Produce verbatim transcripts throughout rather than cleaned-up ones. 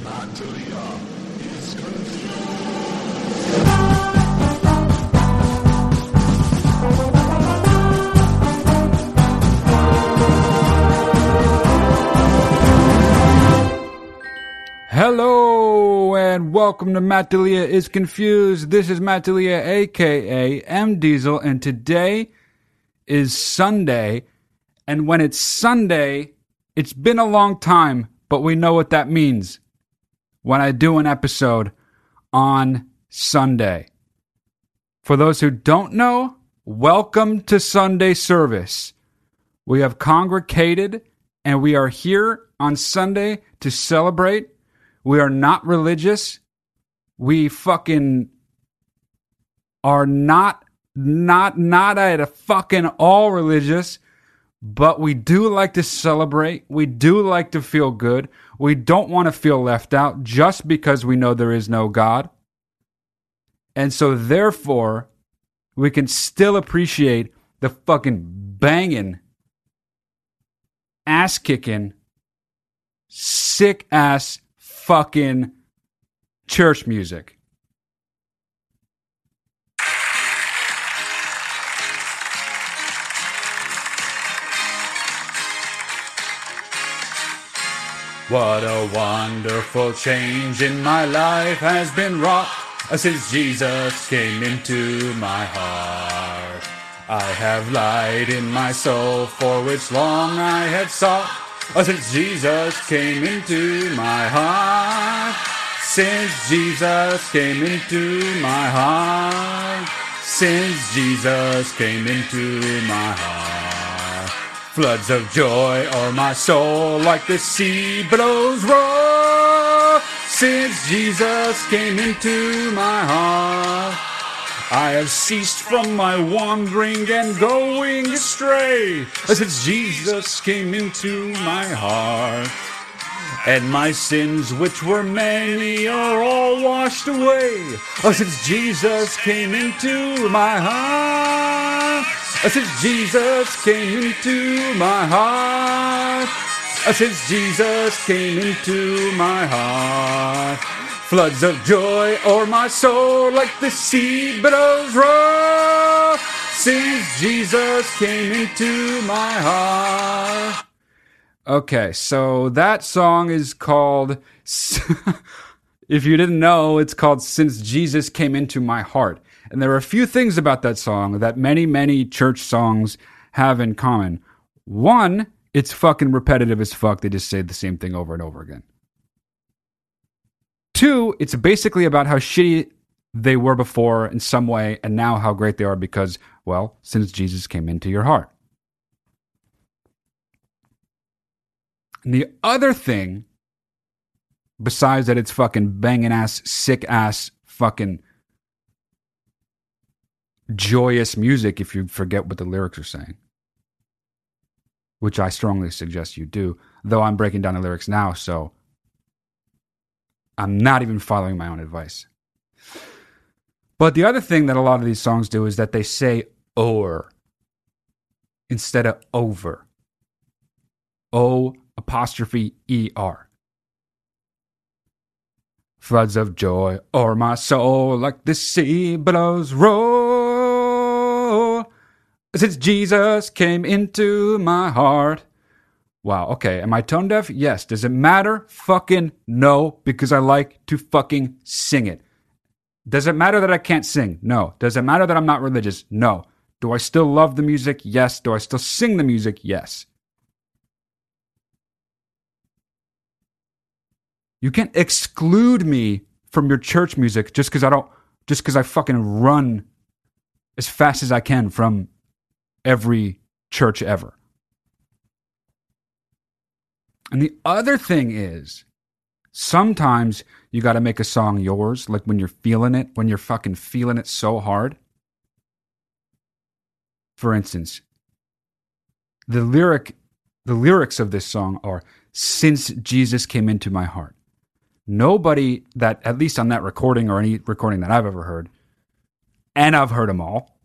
Natalia is confused. Hello and welcome to Matt D'Elia is Confused. This is Matt D'Elia, aka M Diesel, and today is Sunday. And when it's Sunday, it's been a long time, but we know what that means when I do an episode on Sunday. For those who don't know, welcome to Sunday service. We have congregated and we are here on Sunday to celebrate. We are not religious. We fucking are not, not, not at a fucking all religious, but we do like to celebrate. We do like to feel good. We don't want to feel left out just because we know there is no God. And so therefore, we can still appreciate the fucking banging, ass-kicking, sick-ass fucking church music. What a wonderful change in my life has been wrought since Jesus came into my heart. I have light in my soul for which long I have sought. Oh, since Jesus came into my heart, since Jesus came into my heart, since Jesus came into my heart, floods of joy o'er my soul like the sea billows roar. Since Jesus came into my heart, I have ceased from my wandering and going astray, since Jesus came into my heart. And my sins, which were many, are all washed away, since Jesus came into my heart. Since Jesus came into my heart. Since Jesus came into my heart. Floods of joy o'er my soul like the sea billows roar. Since Jesus came into my heart. Okay, so that song is called, if you didn't know, it's called Since Jesus Came Into My Heart. And there are a few things about that song that many, many church songs have in common. One, it's fucking repetitive as fuck. They just say the same thing over and over again. Two, it's basically about how shitty they were before in some way, and now how great they are because, well, since Jesus came into your heart. And the other thing, besides that it's fucking banging ass, sick ass, fucking joyous music if you forget what the lyrics are saying, which I strongly suggest you do, though I'm breaking down the lyrics now, so I'm not even following my own advice. But the other thing that a lot of these songs do is that they say o'er instead of over. O apostrophe E R. Floods of joy o'er my soul like the sea billows roll. Since Jesus came into my heart. Wow, okay. Am I tone deaf? Yes. Does it matter? Fucking no, because I like to fucking sing it. Does it matter that I can't sing? No. Does it matter that I'm not religious? No. Do I still love the music? Yes. Do I still sing the music? Yes. You can't exclude me from your church music just because I don't, just because I fucking run as fast as I can from every church ever. And the other thing is, sometimes you got to make a song yours, like when you're feeling it, when you're fucking feeling it so hard. For instance, the lyric, the lyrics of this song are, since Jesus came into my heart. Nobody that, at least on that recording or any recording that I've ever heard, and I've heard them all,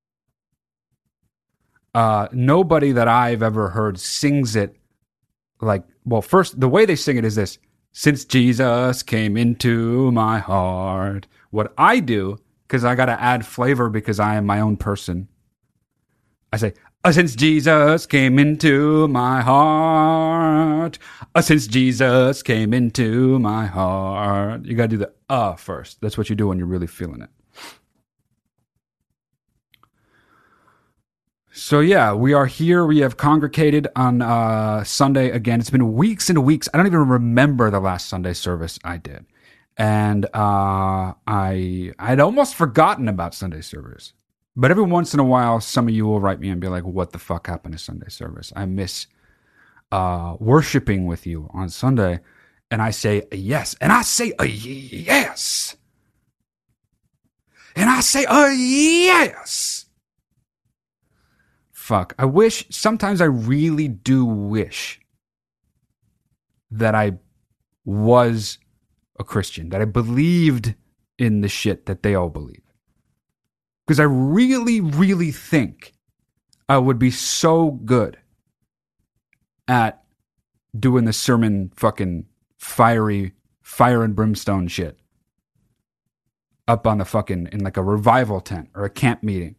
uh, nobody that I've ever heard sings it like, well, first, the way they sing it is this, since Jesus came into my heart. What I do, because I got to add flavor because I am my own person, I say, uh, since Jesus came into my heart. Uh, since Jesus came into my heart. You got to do the uh first. That's what you do when you're really feeling it. So yeah, we are here. We have congregated on uh, Sunday again. It's been weeks and weeks. I don't even remember the last Sunday service I did. And uh, I, I'd almost forgotten about Sunday service. But every once in a while, some of you will write me and be like, what the fuck happened to Sunday service? I miss uh, worshiping with you on Sunday. And I say, yes. And I say, a yes. And I say, a yes. Fuck. I wish, sometimes I really do wish that I was a Christian, that I believed in the shit that they all believe. Because I really, really think I would be so good at doing the sermon fucking fiery, fire and brimstone shit up on the fucking, in like a revival tent or a camp meeting.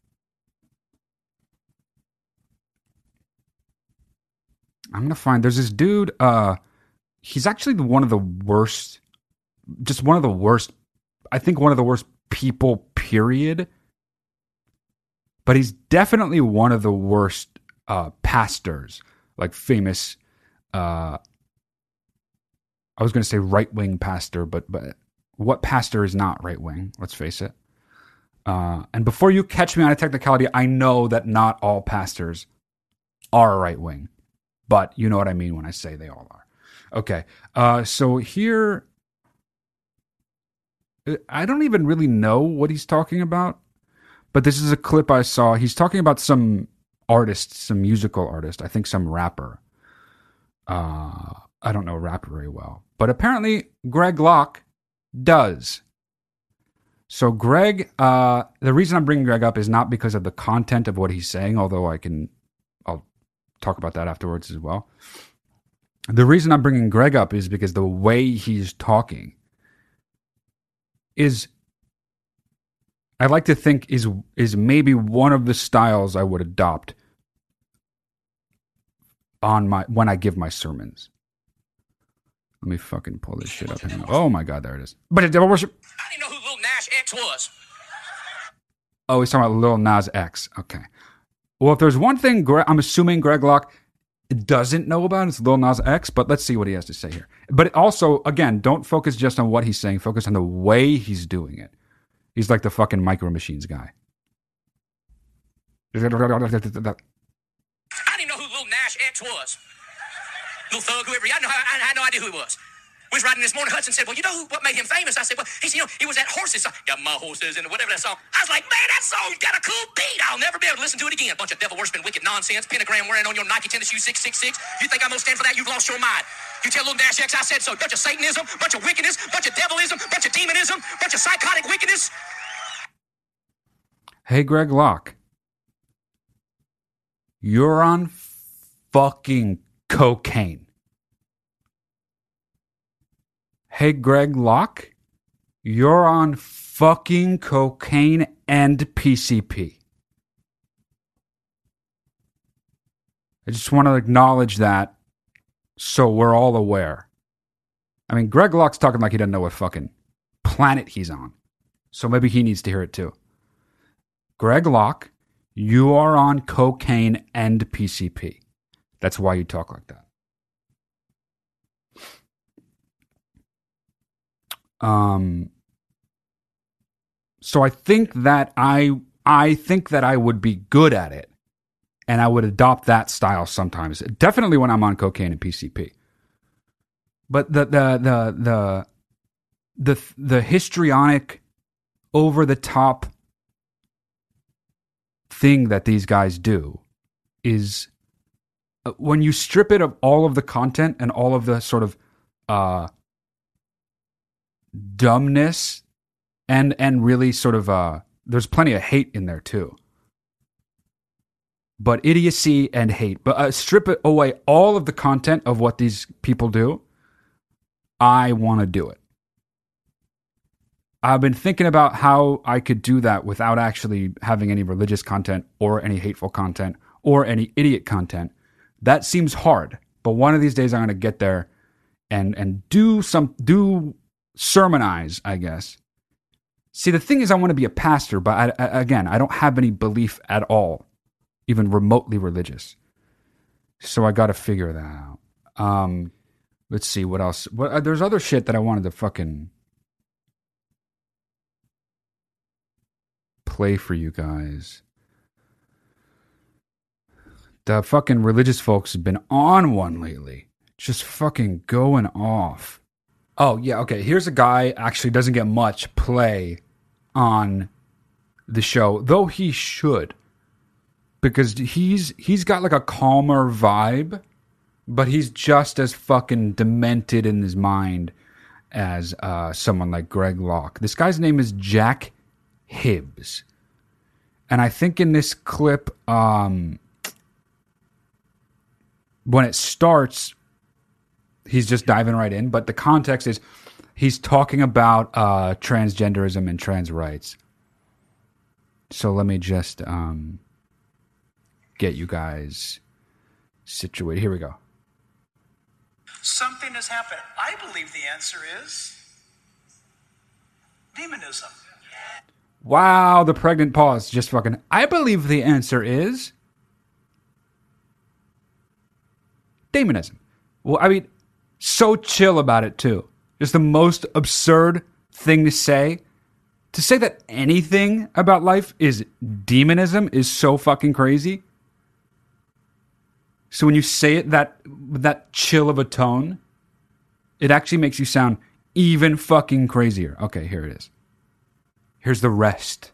I'm going to find, there's this dude, uh, he's actually one of the worst, just one of the worst, I think one of the worst people, period. But he's definitely one of the worst uh, pastors, like famous, uh, I was going to say right-wing pastor, but, but what pastor is not right-wing? Let's face it. Uh, and before you catch me on a technicality, I know that not all pastors are right-wing. But you know what I mean when I say they all are. Okay, uh, so here, I don't even really know what he's talking about. But this is a clip I saw. He's talking about some artist, some musical artist. I think some rapper. Uh, I don't know rapper very well. But apparently Greg Locke does. So Greg, uh, the reason I'm bringing Greg up is not because of the content of what he's saying, although I can, I'll talk about that afterwards as well. The reason I'm bringing Greg up is because the way he's talking is, I like to think is is maybe one of the styles I would adopt on my when I give my sermons. Let me fucking pull this shit up. Oh my god, there it is. But devil worship. I didn't know who Lil Nas X was. Oh, he's talking about Lil Nas X. Okay. Well, if there's one thing Gre- I'm assuming Greg Locke doesn't know about, it's Lil Nas X. But let's see what he has to say here. But also, again, don't focus just on what he's saying. Focus on the way he's doing it. He's like the fucking Micro Machines guy. I didn't know who Lil Nas X was. Lil Thug, whoever. I, know, I, I had no idea who he was. We was riding this morning. Hudson said, well, you know who, what made him famous? I said, well, he said, you know, he was that horses song. Got my horses and whatever that song. I was like, man, that song's got a cool beat. I'll never be able to listen to it again. Bunch of devil worshiping, wicked nonsense. Pentagram wearing on your Nike tennis shoes six six six. You think I'm going to stand for that? You've lost your mind. You tell Lil Nas X I said so. Bunch of Satanism, bunch of wickedness, bunch of devilism, bunch of demonism, bunch of psychotic wickedness. Hey, Greg Locke. You're on fucking cocaine. Hey, Greg Locke. You're on fucking cocaine and P C P. I just want to acknowledge that so we're all aware. I mean, Greg Locke's talking like he doesn't know what fucking planet he's on. So maybe he needs to hear it too. Greg Locke, you are on cocaine and P C P. That's why you talk like that. Um. So I think that I I think that I would be good at it, and I would adopt that style sometimes. Definitely when I'm on cocaine and P C P. But the the the the the the histrionic, over the top thing that these guys do is uh, when you strip it of all of the content and all of the sort of uh, dumbness and and really sort of uh, there's plenty of hate in there too, but idiocy and hate. But uh, strip it away all of the content of what these people do. I want to do it. I've been thinking about how I could do that without actually having any religious content or any hateful content or any idiot content. That seems hard, but one of these days I'm going to get there and and do some do sermonize, I guess. See, the thing is, I want to be a pastor, but I, I, again, I don't have any belief at all, even remotely religious. So I got to figure that out. Um, let's see what else. What, uh, there's other shit that I wanted to fucking play for you guys. The fucking religious folks have been on one lately. Just fucking going off. Oh, yeah, okay. Here's a guy actually doesn't get much play on the show, though he should. Because he's he's got like a calmer vibe, but he's just as fucking demented in his mind as uh, someone like Greg Locke. This guy's name is Jack Hibbs. And I think in this clip, um, when it starts, he's just diving right in. But the context is he's talking about uh, transgenderism and trans rights. So let me just um, get you guys situated. Here we go. Something has happened. I believe the answer is demonism. Wow, the pregnant pause. Just fucking, I believe the answer is demonism. Well, I mean, so chill about it too. Just the most absurd thing to say. To say that anything about life is demonism is so fucking crazy. So when you say it that with that chill of a tone, it actually makes you sound even fucking crazier. Okay, here it is. Here's the rest.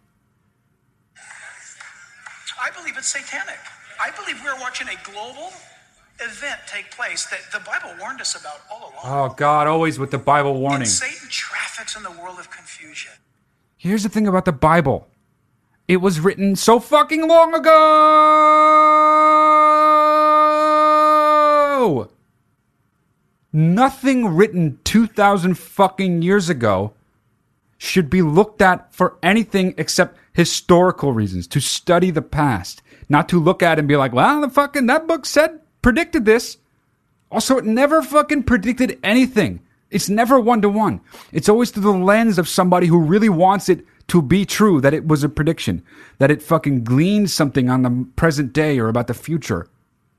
I believe it's satanic. I believe we're watching a global event take place that the Bible warned us about all along. Oh, God, always with the Bible warning. And Satan traffics in the world of confusion. Here's the thing about the Bible. It was written so fucking long ago! Nothing written two thousand fucking years ago should be looked at for anything except historical reasons, to study the past, not to look at it and be like, well, the fucking, that book said, predicted this. Also, it never fucking predicted anything. It's never one-to-one. It's always through the lens of somebody who really wants it to be true, that it was a prediction, that it fucking gleaned something on the present day or about the future.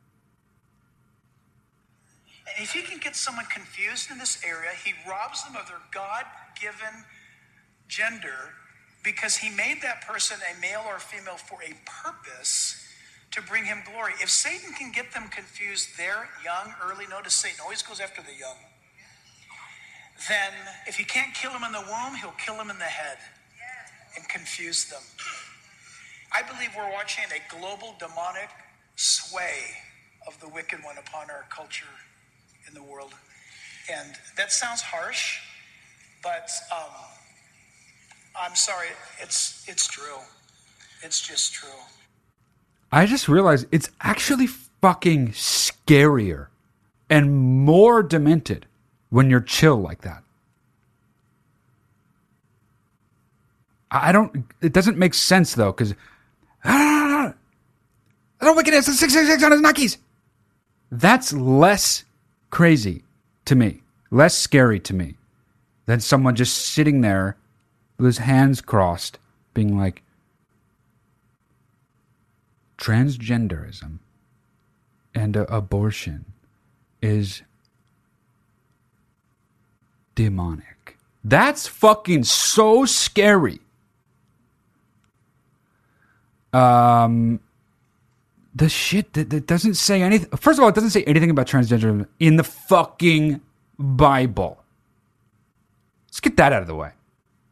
And if he can get someone confused in this area, he robs them of their God-given gender because he made that person a male or a female for a purpose to bring him glory. If Satan can get them confused there, young, early, notice Satan always goes after the young. Then if he can't kill him in the womb, he'll kill him in the head and confuse them. I believe we're watching a global demonic sway of the wicked one upon our culture in the world. And that sounds harsh, but um, I'm sorry, it's it's true. It's just true. I just realized it's actually fucking scarier and more demented when you're chill like that. I don't, it doesn't make sense though, because I don't wickedness, six six six on his Nikes. That's less crazy to me, less scary to me than someone just sitting there with his hands crossed, being like, transgenderism and uh, abortion is demonic. That's fucking so scary. Um, the shit that, that doesn't say anything. First of all, it doesn't say anything about transgenderism in the fucking Bible. Let's get that out of the way.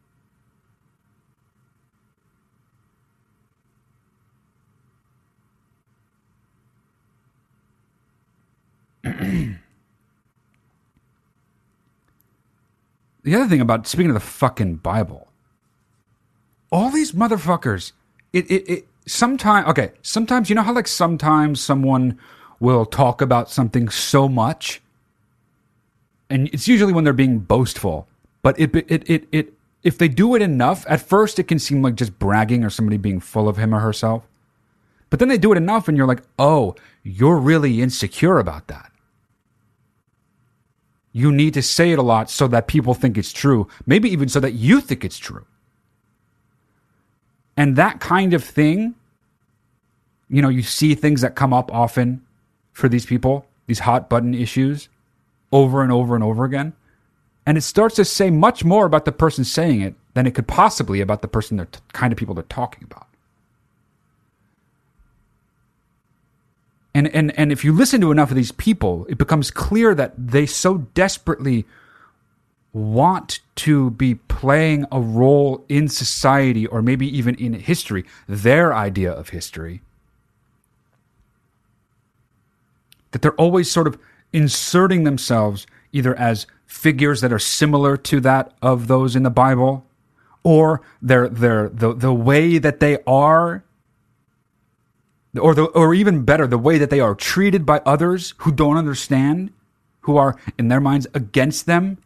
The other thing about, speaking of the fucking Bible, all these motherfuckers, it, it, it, sometimes, okay, sometimes, you know how like sometimes someone will talk about something so much and it's usually when they're being boastful. But it, it, it, it, if they do it enough, at first it can seem like just bragging or somebody being full of him or herself. But then they do it enough and you're like, oh, you're really insecure about that. You need to say it a lot so that people think it's true. Maybe even so that you think it's true. And that kind of thing, you know, you see things that come up often for these people, these hot button issues, over and over and over again. And it starts to say much more about the person saying it than it could possibly about the person, they're t- kind of people they're talking about. And, and, and if you listen to enough of these people, it becomes clear that they so desperately want to be playing a role in society or maybe even in history, their idea of history, that they're always sort of inserting themselves either as figures that are similar to that of those in the Bible, or they're, they're, the, the way that they are, or the, or even better, the way that they are treated by others who don't understand, who are, in their minds, against them.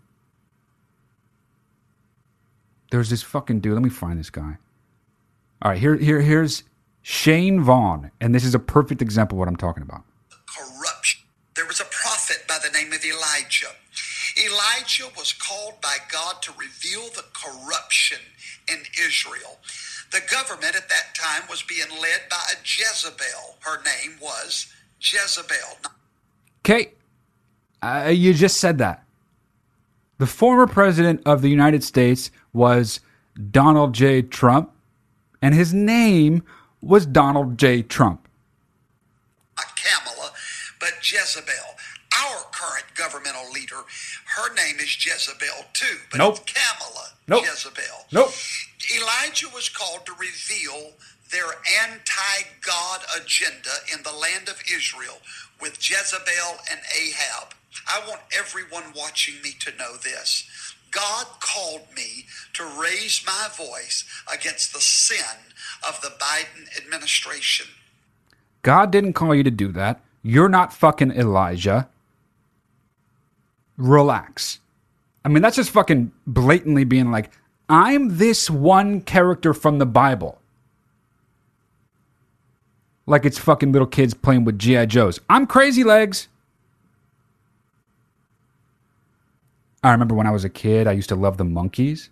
There's this fucking dude. Let me find this guy. All right, here, here, here's Shane Vaughn, and this is a perfect example of what I'm talking about. Corruption. There was a prophet by the name of Elijah. Elijah was called by God to reveal the corruption in Israel. The government at that time was being led by a Jezebel. Her name was Jezebel. Okay, uh, you just said that. The former president of the United States was Donald J. Trump, and his name was Donald J. Trump. Not Kamala, but Jezebel. Our current governmental leader, her name is Jezebel too, but Nope. it's Kamala Nope. Jezebel. Nope. Elijah was called to reveal their anti-God agenda in the land of Israel with Jezebel and Ahab. I want everyone watching me to know this. God called me to raise my voice against the sin of the Biden administration. God didn't call you to do that. You're not fucking Elijah. Relax. I mean, that's just fucking blatantly being like, I'm this one character from the Bible. Like it's fucking little kids playing with G I Joes. I'm Crazy Legs. I remember when I was a kid, I used to love the Monkees.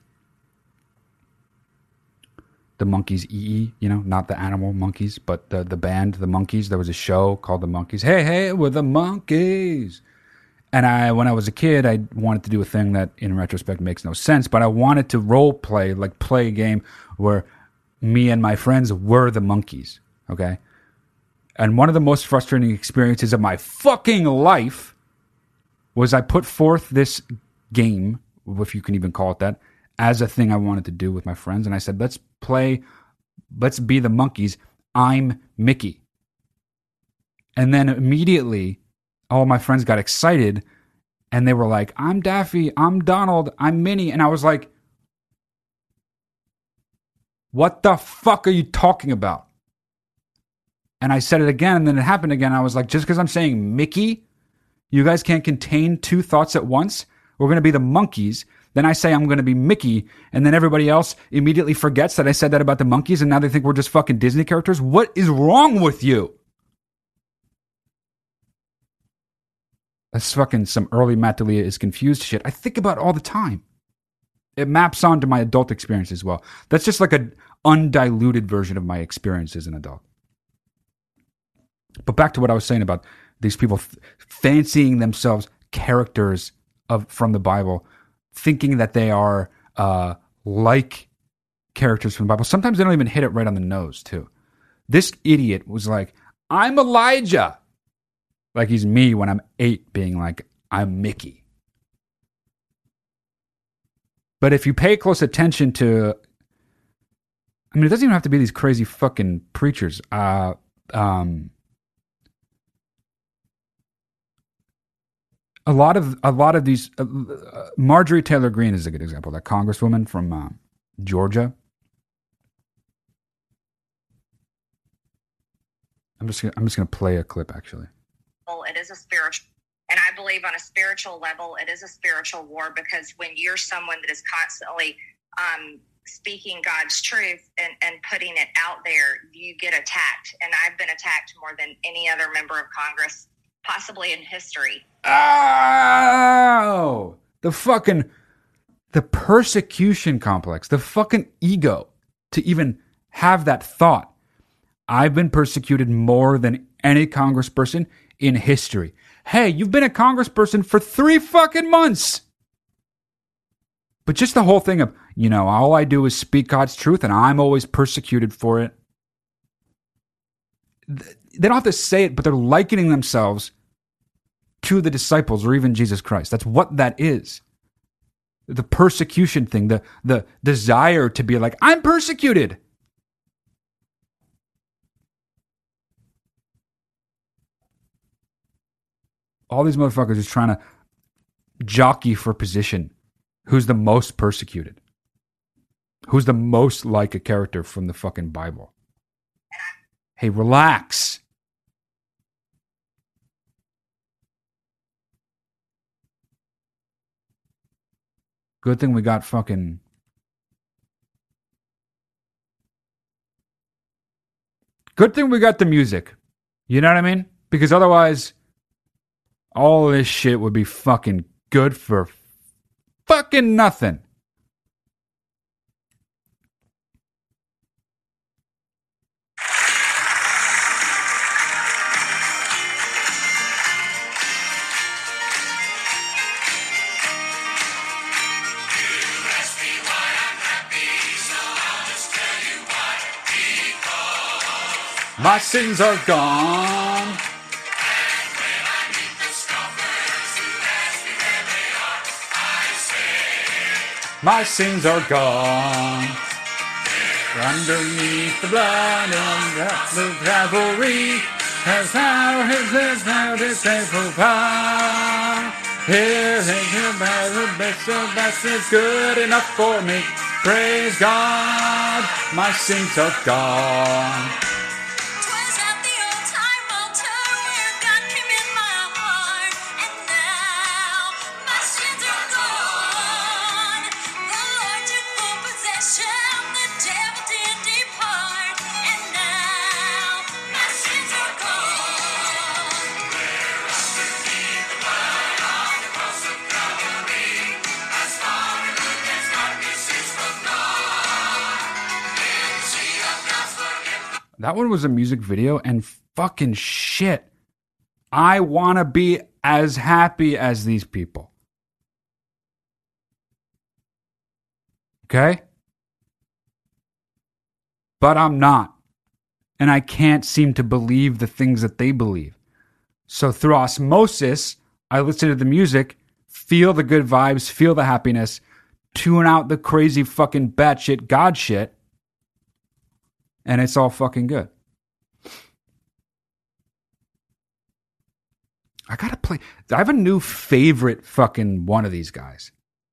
The Monkees E E, you know, not the animal monkeys, but the, the band, the Monkees. There was a show called the Monkees. Hey, hey, we're the Monkees. And I, when I was a kid, I wanted to do a thing that in retrospect makes no sense, but I wanted to role play, like play a game where me and my friends were the Monkees, okay? And one of the most frustrating experiences of my fucking life was I put forth this game, if you can even call it that, as a thing I wanted to do with my friends. And I said, let's play, let's be the Monkees. I'm Mickey. And then immediately, all my friends got excited and they were like, I'm Daffy, I'm Donald, I'm Minnie. And I was like, what the fuck are you talking about? And I said it again, and then it happened again. I was like, just because I'm saying Mickey, you guys can't contain two thoughts at once? We're going to be the Monkees. Then I say I'm going to be Mickey, and then everybody else immediately forgets that I said that about the Monkees, and now they think we're just fucking Disney characters? What is wrong with you? That's fucking some early Matt D'Elia is confused shit I think about all the time. It maps onto my adult experience as well. That's just like an undiluted version of my experience as an adult. But back to what I was saying about these people f- fancying themselves characters of from the Bible, thinking that they are uh, like characters from the Bible. Sometimes they don't even hit it right on the nose, too. This idiot was like, I'm Elijah. Like he's me when I'm eight being like, I'm Mickey. But if you pay close attention to, I mean, it doesn't even have to be these crazy fucking preachers. Uh, um, a lot of a lot of these, uh, Marjorie Taylor Greene is a good example. That congresswoman from uh, Georgia. I'm just gonna, I'm just gonna play a clip actually. It is a spiritual And I believe on a spiritual level, it is a spiritual war, because when you're someone that is constantly um, speaking God's truth and, and putting it out there, you get attacked. And I've been attacked more than any other member of Congress, possibly in history. Oh, the fucking, the persecution complex, the fucking ego to even have that thought. I've been persecuted more than any congressperson in history. Hey, you've been a congressperson for three fucking months. But just the whole thing of, you know, all I do is speak God's truth and I'm always persecuted for it. They don't have to say it, but they're likening themselves to the disciples or even Jesus Christ. That's what that is. The persecution thing, the, the desire to be like, I'm persecuted. All these motherfuckers is trying to jockey for position. Who's the most persecuted? Who's the most like a character from the fucking Bible? Hey, relax. Good thing we got fucking... Good thing we got the music. You know what I mean? Because otherwise, all this shit would be fucking good for fucking nothing. My sins are gone. My sins are gone. Underneath the blood of the Calvary has now his now his faithful power. His the best of best is good enough for me. Praise God, my sins are gone. That one was a music video, and fucking shit, I want to be as happy as these people. Okay? But I'm not. And I can't seem to believe the things that they believe. So through osmosis, I listen to the music, feel the good vibes, feel the happiness, tune out the crazy fucking batshit God shit, and it's all fucking good. I gotta play. I have a new favorite fucking one of these guys.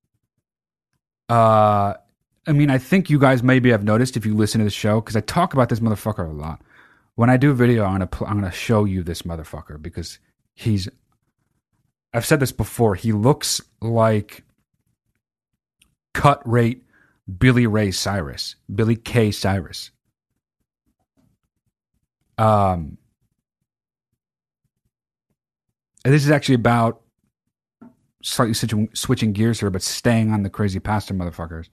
Uh, I mean, I think you guys maybe have noticed if you listen to the show, because I talk about this motherfucker a lot. When I do a video, I'm gonna pl- I'm gonna show you this motherfucker because he's. I've said this before. He looks like cut rate Billy Ray Cyrus, Billy K. Cyrus. Um, and this is actually about slightly switching, switching gears here, but staying on the crazy pastor motherfuckers.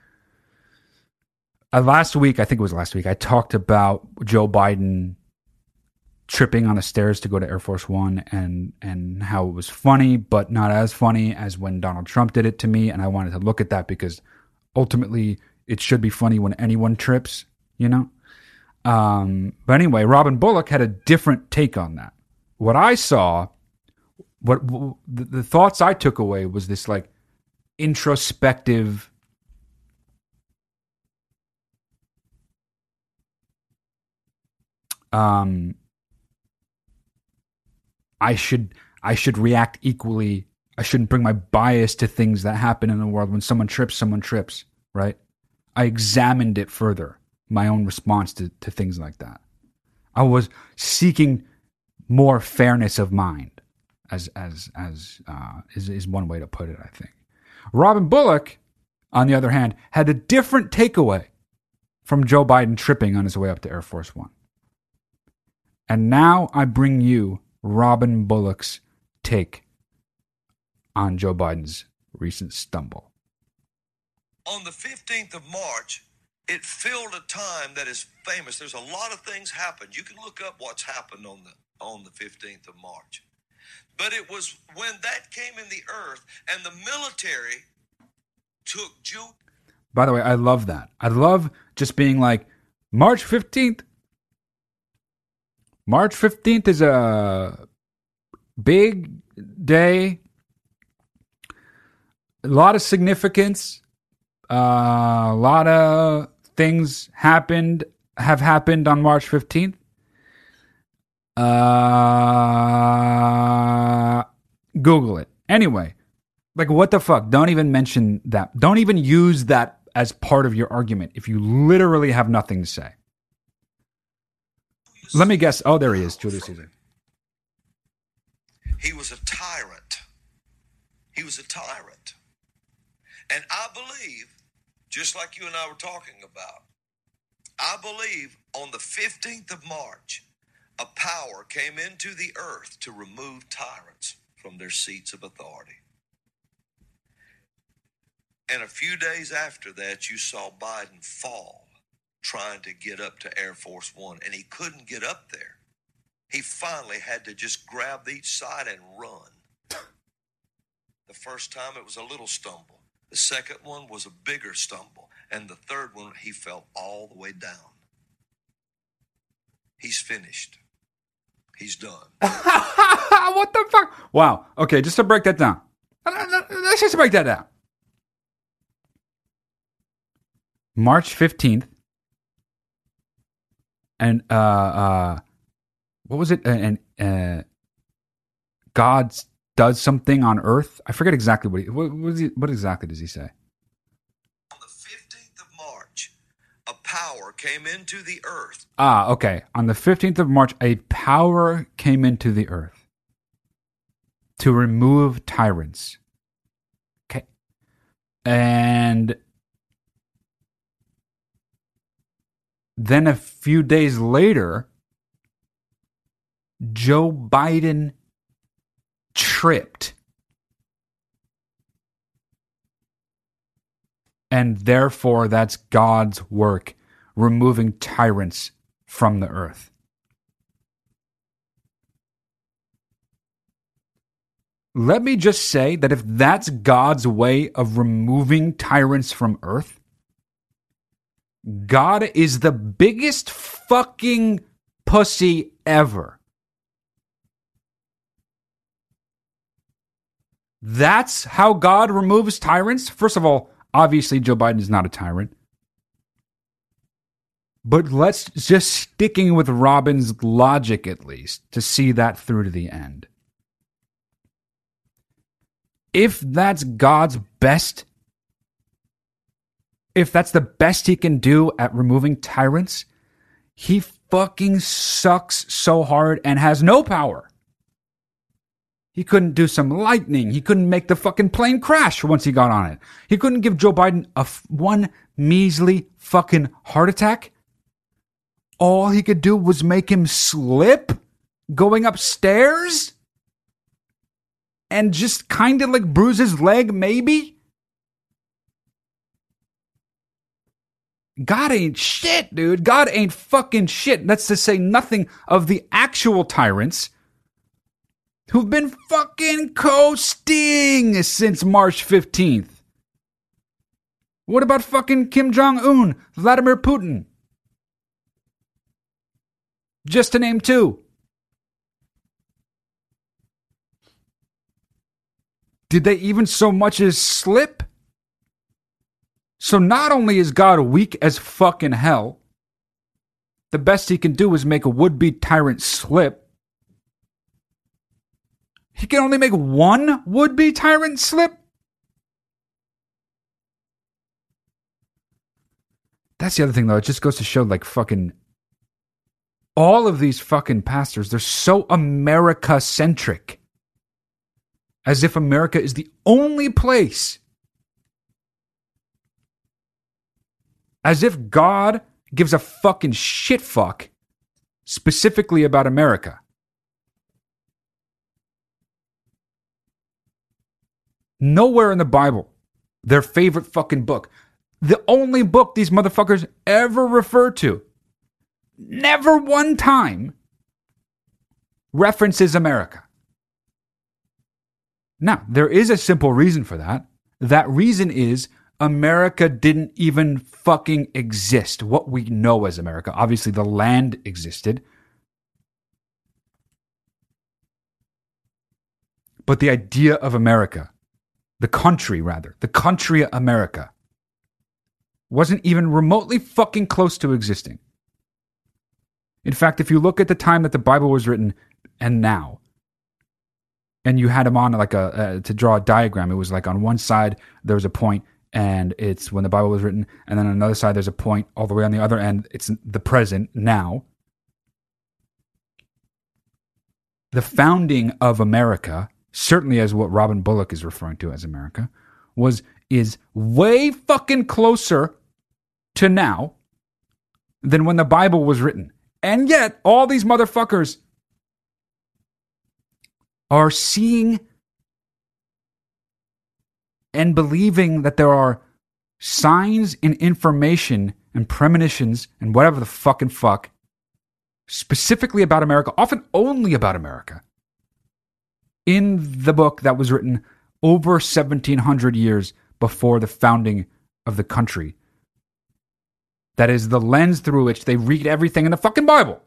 Uh, last week, I think it was last week, I talked about Joe Biden tripping on the stairs to go to Air Force One and, and how it was funny, but not as funny as when Donald Trump did it to me. And I wanted to look at that because ultimately it should be funny when anyone trips, you know? Um, but anyway, Robin Bullock had a different take on that. What I saw, what the, the thoughts I took away was this like introspective, um, I should I should react equally. I shouldn't bring my bias to things that happen in the world. When someone trips, someone trips, right? I examined it further. My own response to, to things like that. I was seeking more fairness of mind. as as as uh, is is one way to put it, I think. Robin Bullock, on the other hand, had a different takeaway from Joe Biden tripping on his way up to Air Force One. And now I bring you Robin Bullock's take on Joe Biden's recent stumble. On the fifteenth of March, it filled a time that is famous. There's a lot of things happened. You can look up what's happened on the on the fifteenth of March. But it was when that came in the earth and the military took Jew. By the way, I love that. I love just being like, March fifteenth. March fifteenth is a big day. A lot of significance. Uh, a lot of things happened, have happened on March fifteenth. Uh, Google it. Anyway, like, what the fuck? Don't even mention that. Don't even use that as part of your argument if you literally have nothing to say. Let me guess. Oh, there he is, Julius Caesar. He was a tyrant. He was a tyrant. And I believe, just like you and I were talking about, I believe on the fifteenth of March, a power came into the earth to remove tyrants from their seats of authority. And a few days after that, you saw Biden fall trying to get up to Air Force One, and he couldn't get up there. He finally had to just grab each side and run. The first time it was a little stumble. The second one was a bigger stumble. And the third one, he fell all the way down. He's finished. He's done. What the fuck? Wow. Okay, just to break that down. Let's just break that down. March fifteenth. And, uh, uh, what was it? And, uh, God does something on earth. I forget exactly what he, what, what, is he, what exactly does he say? On the fifteenth of March, a power came into the earth. Ah, okay. On the fifteenth of March, a power came into the earth to remove tyrants. Okay. And then a few days later, Joe Biden tripped. And therefore, that's God's work, removing tyrants from the earth. Let me just say that if that's God's way of removing tyrants from earth, God is the biggest fucking pussy ever. That's how God removes tyrants? First of all, obviously Joe Biden is not a tyrant. But let's just sticking with Robin's logic at least to see that through to the end. If that's God's best, if that's the best he can do at removing tyrants, he fucking sucks so hard and has no power. He couldn't do some lightning. He couldn't make the fucking plane crash once he got on it. He couldn't give Joe Biden a f- one measly fucking heart attack. All he could do was make him slip going upstairs and just kind of like bruise his leg, maybe. God ain't shit, dude. God ain't fucking shit. That's to say nothing of the actual tyrants who've been fucking coasting since March fifteenth. What about fucking Kim Jong-un, Vladimir Putin? Just to name two. Did they even so much as slip? So not only is God weak as fucking hell, the best he can do is make a would-be tyrant slip. He can only make one would-be tyrant slip? That's the other thing, though. It just goes to show, like, fucking... all of these fucking pastors, they're so America-centric. as if America is the only place. As if God gives a fucking shit fuck specifically about America. Nowhere in the Bible, their favorite fucking book, the only book these motherfuckers ever refer to, never one time references America. Now, there is a simple reason for that. That reason is America didn't even fucking exist. What we know as America. Obviously, the land existed. But the idea of America, the country rather, the country America, wasn't even remotely fucking close to existing. In fact, if you look at the time that the Bible was written and now, and you had them on like a, uh, to draw a diagram, it was like on one side there was a point, and it's when the Bible was written, and then on another side there's a point all the way on the other end, it's the present, now. The founding of America, certainly as what Robin Bullock is referring to as America, was is way fucking closer to now than when the Bible was written. And yet, all these motherfuckers are seeing and believing that there are signs and information and premonitions and whatever the fucking fuck specifically about America, often only about America, in the book that was written over seventeen hundred years before the founding of the country. That is the lens through which they read everything in the fucking Bible.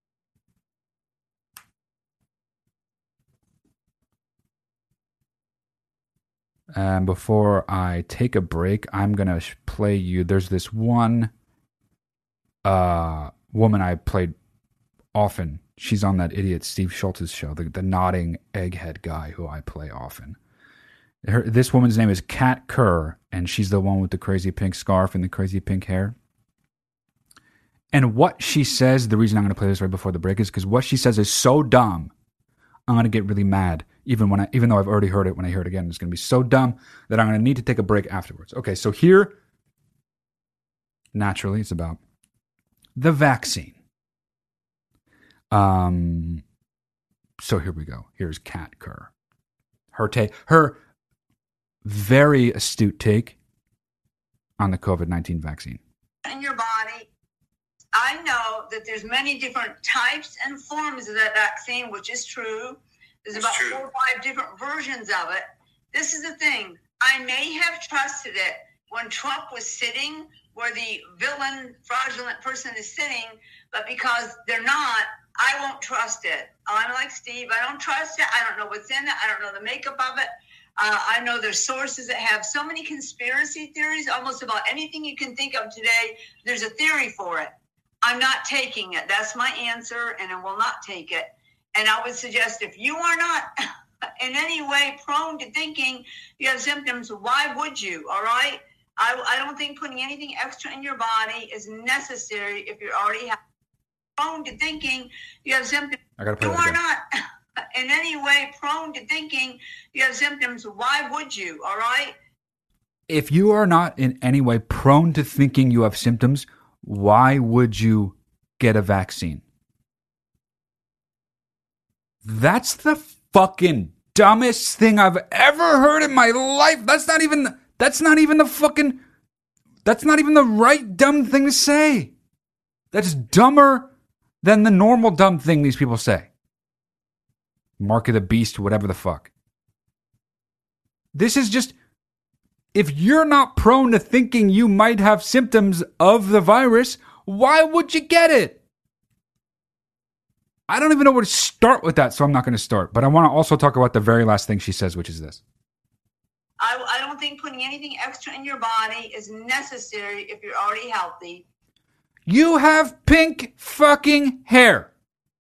And before I take a break, I'm going to play you. There's this one uh, woman I played often. She's on that idiot Steve Schultz's show, the, the nodding egghead guy who I play often. Her, this woman's name is Kat Kerr, and she's the one with the crazy pink scarf and the crazy pink hair. And what she says, the reason I'm going to play this right before the break is because what she says is so dumb, I'm going to get really mad. Even when I, even though I've already heard it, when I hear it again, it's going to be so dumb that I'm going to need to take a break afterwards. Okay, so here, naturally, it's about the vaccine. Um, so here we go. Here's Kat Kerr. Her take, her very astute take on the covid nineteen vaccine. In your body, I know that there's many different types and forms of that vaccine, which is true. There's about true. four or five different versions of it. This is the thing. I may have trusted it when Trump was sitting where the villain, fraudulent person is sitting, but because they're not, I won't trust it. I'm like Steve. I don't trust it. I don't know what's in it. I don't know the makeup of it. Uh, I know there's sources that have so many conspiracy theories, almost about anything you can think of today. There's a theory for it. I'm not taking it. That's my answer, and I will not take it. And I would suggest if you are not in any way prone to thinking you have symptoms, why would you? All right? I, I don't think putting anything extra in your body is necessary if you're already ha- prone to thinking you have symptoms. I gotta play you that are again. not in any way prone to thinking you have symptoms. Why would you? All right? If you are not in any way prone to thinking you have symptoms, why would you get a vaccine? That's the fucking dumbest thing I've ever heard in my life. That's not even, that's not even the fucking, that's not even the right dumb thing to say. That's dumber than the normal dumb thing these people say. Mark of the beast, whatever the fuck. This is just, if you're not prone to thinking you might have symptoms of the virus, why would you get it? I don't even know where to start with that, so I'm not going to start. But I want to also talk about the very last thing she says, which is this. I, I don't think putting anything extra in your body is necessary if you're already healthy. You have pink fucking hair.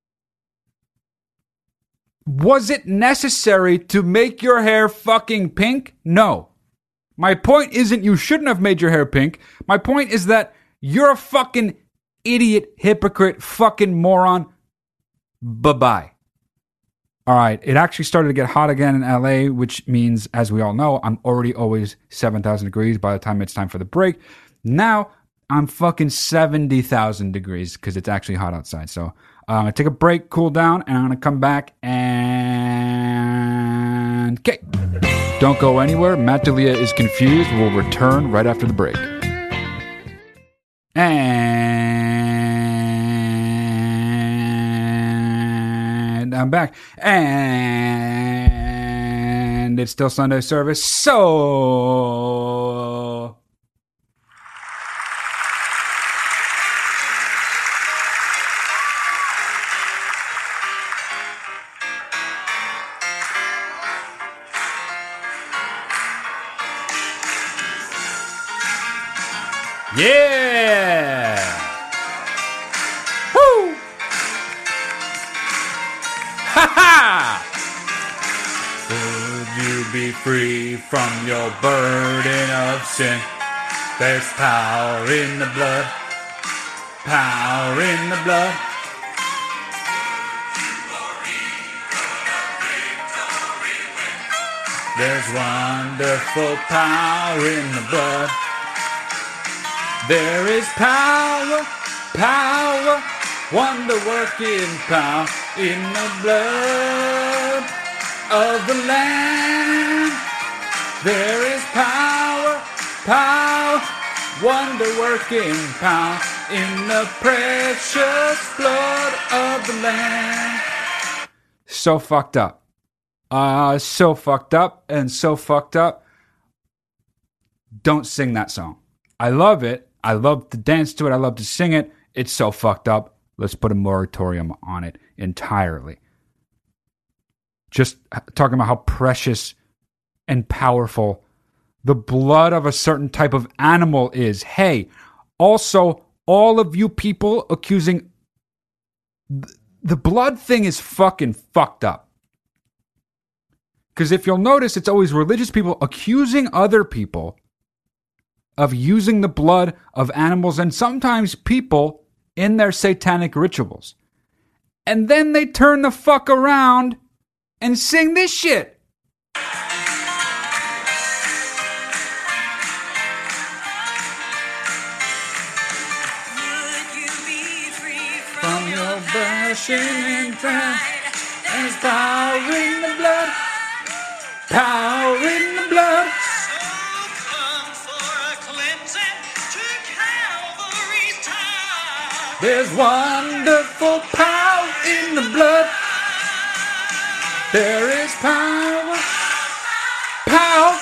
Was it necessary to make your hair fucking pink? No. My point isn't you shouldn't have made your hair pink. My point is that you're a fucking idiot, hypocrite, fucking moron. Bye-bye. All right, it actually started to get hot again in L A, which means, as we all know, I'm already always seven thousand degrees by the time it's time for the break. Now, I'm fucking seventy thousand degrees because it's actually hot outside. So uh, I'm going to take a break, cool down, and I'm going to come back and... Okay. Don't go anywhere. Matt D'Elia is confused. We'll return right after the break. And I'm back. And it's still Sunday service. So... Yeah! Woo! Ha ha! Would you be free from your burden of sin? There's power in the blood. Power in the blood. There's wonderful power in the blood. There is power, power, wonder-working power in the blood of the Lamb. There is power, power, wonder-working power in the precious blood of the Lamb. So fucked up. Uh, so fucked up and so fucked up. Don't sing that song. I love it. I love to dance to it. I love to sing it. It's so fucked up. Let's put a moratorium on it entirely. Just talking about how precious and powerful the blood of a certain type of animal is. Hey, also, all of you people accusing... The blood thing is fucking fucked up. Because if you'll notice, it's always religious people accusing other people of using the blood of animals and sometimes people in their satanic rituals. And then they turn the fuck around and sing this shit. Would you be free From your passion and pride, there's power in the blood. Power in the blood. There's wonderful power in the blood. There is power, power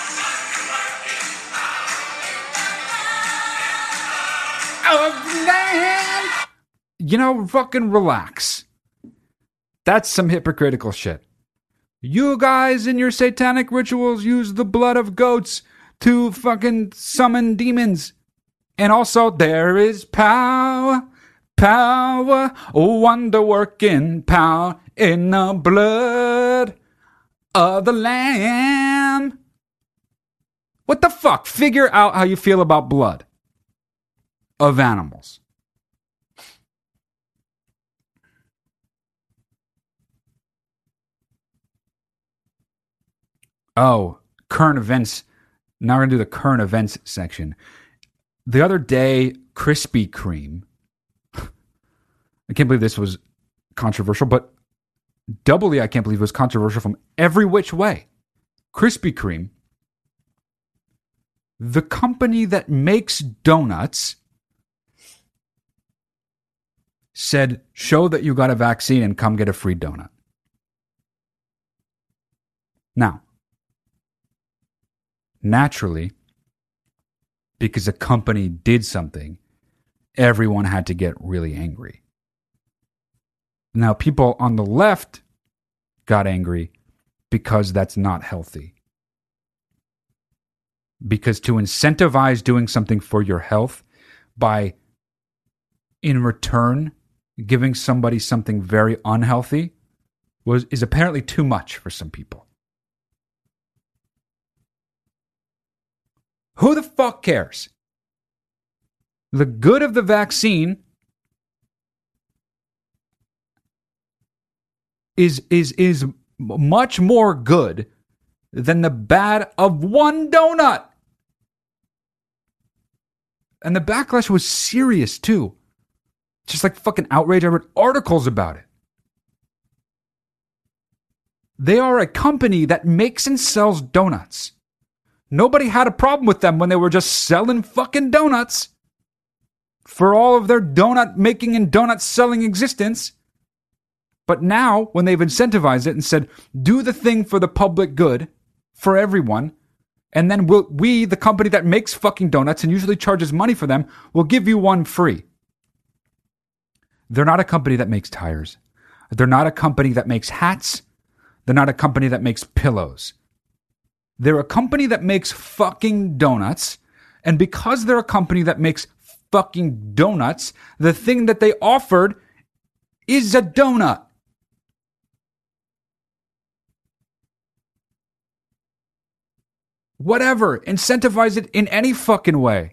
of the Lamb. You know, fucking relax. That's some hypocritical shit. You guys in your satanic rituals use the blood of goats to fucking summon demons. And also, there is power. Power, wonder-working power in the blood of the Lamb. What the fuck? Figure out how you feel about blood of animals. Oh, current events. Now we're going to do the current events section. The other day, Krispy Kreme. I can't believe this was controversial, but doubly I can't believe it was controversial from every which way. Krispy Kreme, the company that makes donuts, said, show that you got a vaccine and come get a free donut. Now, naturally, because a company did something, everyone had to get really angry. Now, people on the left got angry because that's not healthy. Because to incentivize doing something for your health by, in return, giving somebody something very unhealthy was is apparently too much for some people. Who the fuck cares? The good of the vaccine is is is much more good than the bad of one donut. And the backlash was serious too. Just like fucking outrage. I read articles about it. They are a company that makes and sells donuts. Nobody had a problem with them when they were just selling fucking donuts for all of their donut making and donut selling existence. But now, when they've incentivized it and said, do the thing for the public good, for everyone, and then we'll, we, the company that makes fucking donuts and usually charges money for them, will give you one free. They're not a company that makes tires. They're not a company that makes hats. They're not a company that makes pillows. They're a company that makes fucking donuts. And because they're a company that makes fucking donuts, the thing that they offered is a donut. Whatever. Incentivize it in any fucking way.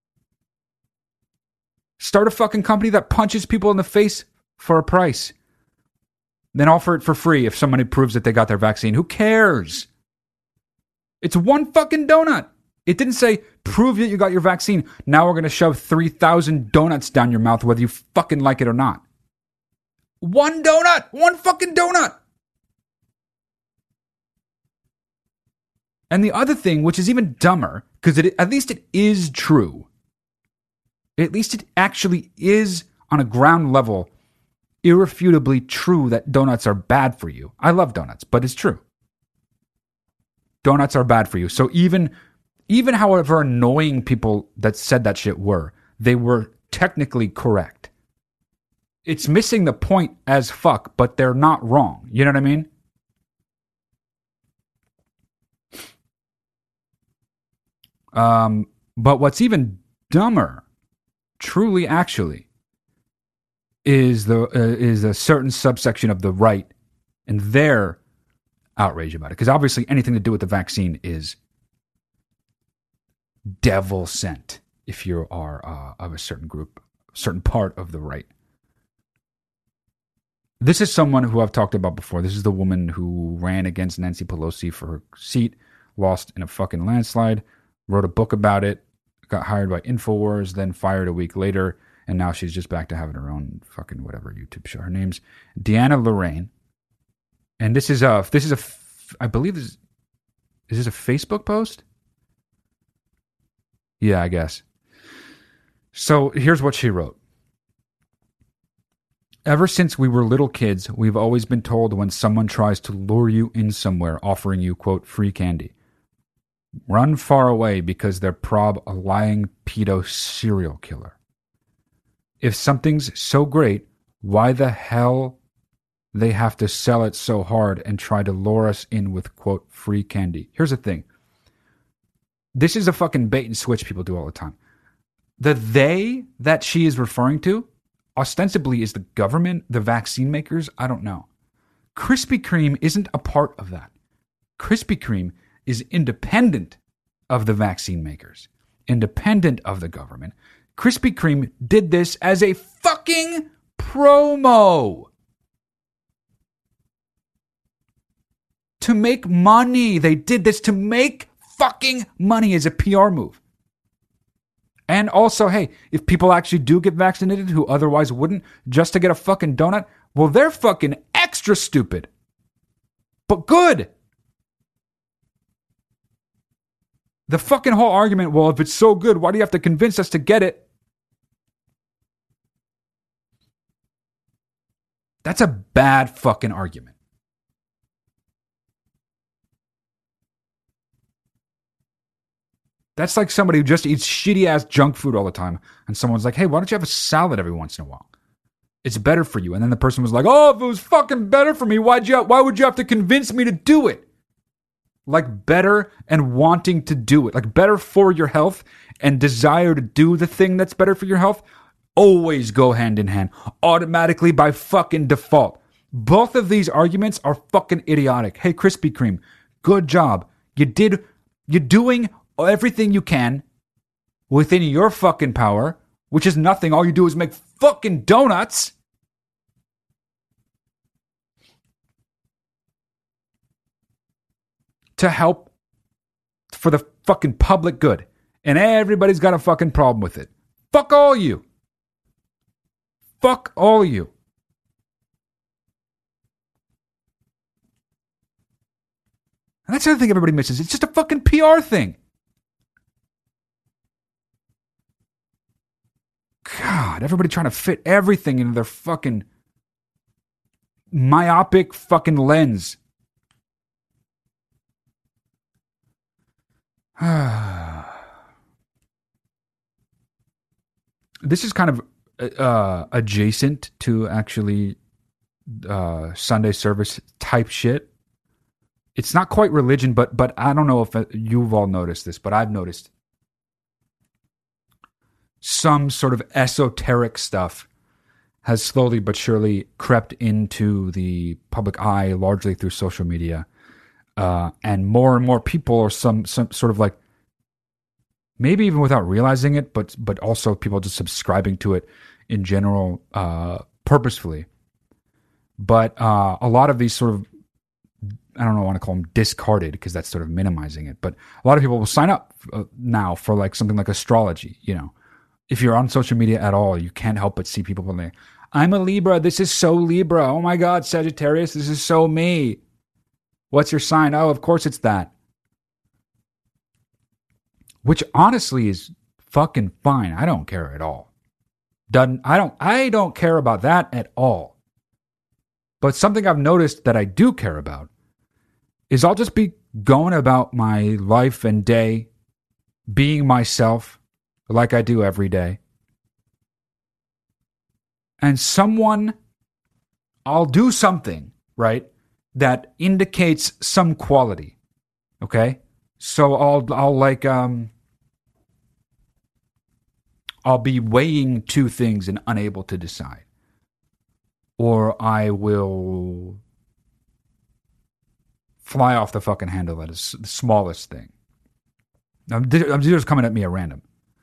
Start a fucking company that punches people in the face for a price. Then offer it for free if somebody proves that they got their vaccine. Who cares? It's one fucking donut. It didn't say, prove that you got your vaccine. Now we're going to shove three thousand donuts down your mouth whether you fucking like it or not. One donut. One fucking donut. And the other thing, which is even dumber, because it, at least it is true. At least it actually is, on a ground level, irrefutably true that donuts are bad for you. I love donuts, but it's true. Donuts are bad for you. So even, even however annoying people that said that shit were, they were technically correct. It's missing the point as fuck, but they're not wrong. You know what I mean? Um, but what's even dumber, truly actually, is the uh, is a certain subsection of the right and their outrage about it. Because obviously anything to do with the vaccine is devil sent if you are uh, of a certain group, certain part of the right. This is someone who I've talked about before. This is the woman who ran against Nancy Pelosi for her seat, lost in a fucking landslide, wrote a book about it, got hired by InfoWars, then fired a week later, and now she's just back to having her own fucking whatever YouTube show. Her name's Deanna Lorraine. And this is a, this is a, I believe this is, is this a Facebook post? Yeah, I guess. So here's what she wrote. Ever since we were little kids, we've always been told when someone tries to lure you in somewhere, offering you, quote, free candy, run far away because they're prob a lying pedo serial killer. If something's so great, why the hell they have to sell it so hard and try to lure us in with, quote, free candy? Here's the thing. This is a fucking bait and switch people do all the time. The they that she is referring to ostensibly is the government, the vaccine makers, I don't know. Krispy Kreme isn't a part of that. Krispy Kreme is independent of the vaccine makers, independent of the government. Krispy Kreme did this as a fucking promo. To make money. They did this to make fucking money as a P R move. And also, hey, if people actually do get vaccinated who otherwise wouldn't, just to get a fucking donut, well, they're fucking extra stupid. But good. The fucking whole argument, well, if it's so good, why do you have to convince us to get it? That's a bad fucking argument. That's like somebody who just eats shitty-ass junk food all the time, and someone's like, hey, why don't you have a salad every once in a while? It's better for you. And then the person was like, oh, if it was fucking better for me, why'd you, why would you have to convince me to do it? Like better and wanting to do it. Like better for your health and desire to do the thing that's better for your health always go hand in hand. Automatically by fucking default. Both of these arguments are fucking idiotic. Hey, Krispy Kreme, good job. You did, you're doing everything you can within your fucking power, which is nothing. All you do is make fucking donuts. to help for the fucking public good. And everybody's got a fucking problem with it. Fuck all you. Fuck all you. And that's the other thing everybody misses. It's just a fucking P R thing. God, everybody trying to fit everything into their fucking myopic fucking lens. This is kind of uh, adjacent to actually uh, Sunday service type shit. It's not quite religion, but but I don't know if you've all noticed this, but I've noticed some sort of esoteric stuff has slowly but surely crept into the public eye, largely through social media. Uh, and more and more people are some, some sort of like, maybe even without realizing it, but but also people just subscribing to it in general, uh, purposefully. But uh, a lot of these sort of, I don't know, I want to call them discarded because that's sort of minimizing it. But a lot of people will sign up uh, now for like something like astrology. You know, if you're on social media at all, you can't help but see people there. I'm a Libra. This is so Libra. Oh my God, Sagittarius. This is so me. What's your sign? Oh, of course it's that. Which honestly is fucking fine. I don't care at all. Doesn't I don't I don't care about that at all. But something I've noticed that I do care about is I'll just be going about my life and day, being myself like I do every day. And someone, I'll do something, right, that indicates some quality. Okay? So I'll I'll like um I'll be weighing two things and unable to decide. Or I will fly off the fucking handle at the smallest thing. I'm, I'm just coming at me at random.